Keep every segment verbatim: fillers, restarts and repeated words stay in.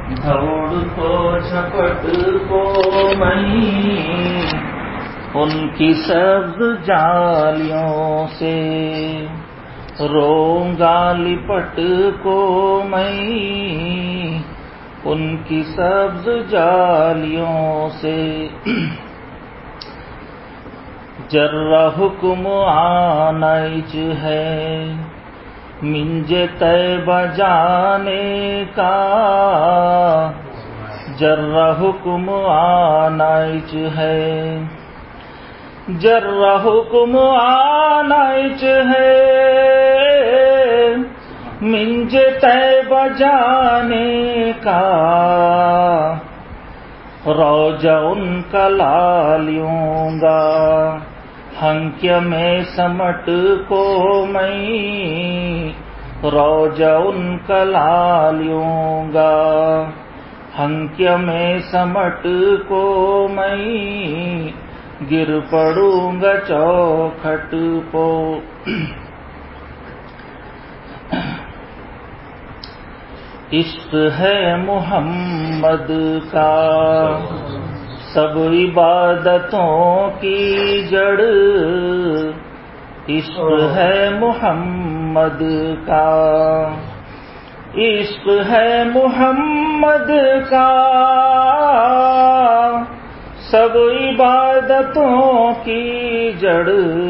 دوڑ کو جھپٹ کو میں ان کی سبز جالیوں سے روں گا لپٹ کو میں ان کی سبز جالیوں سے جرہ حکم آنائچ ہے منج طیبہ جانے کا جرہ حکم آنائچ ہے جرہ حکم آنائچ ہے منج طیبہ جانے کا روجہ ان کا لالیوں گا ہنکیہ میں سمٹ کو میں روجہ ان کا لالیوں گا ہنکیہ میں سمٹ کو میں گر پڑوں گا چوکھٹ پو عشق ہے محمد کا سب عبادتوں کی جڑ عشق ہے محمد کا عشق ہے محمد کا سب عبادتوں کی جڑ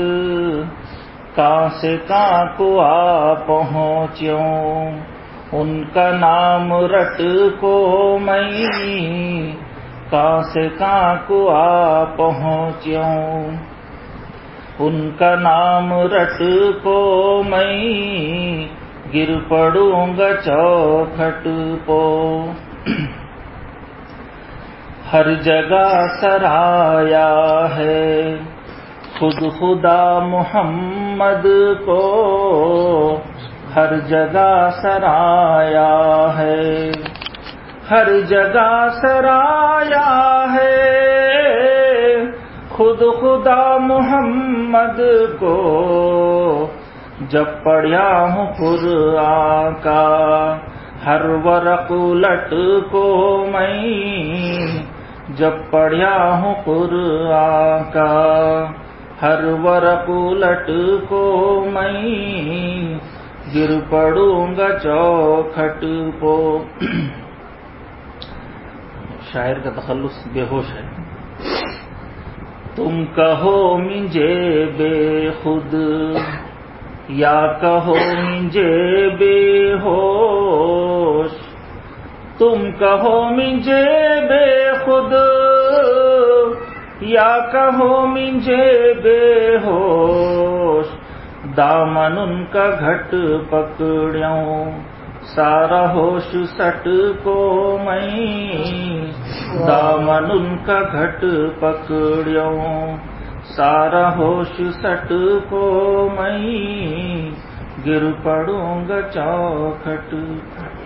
کہاں سے کہاں کو آ پہنچوں ان کا نام رٹ کو میں کہاں سے کہاں کو آ پہنچوں ان کا نام رٹ کو میں گر پڑوں گا چوکھٹ پو ہر جگہ سرایا ہے خود خدا محمد کو ہر جگہ سرایا ہے ہر جگہ سرایا ہے خود خدا محمد کو جب پڑھا ہوں قرآن کا ہر ورق الٹ کو میں جب پڑھا ہوں قرآن کا ہر ورق الٹ کو میں گر پڑوں گا چوکھٹ پو شاعر کا تخلص بے ہوش ہے تم کہو مجھے بے خود یا کہو مجھے بے ہوش تم کہو مجھے بے خود یا کہو مجھے بے ہوش دامن ان کا گھٹ پکڑیوں سارا ہوش سٹ کو میں دامن ان کا گھٹ پکڑیوں سارا ہوش سٹ کو میں گر پڑوں گا چوکھٹ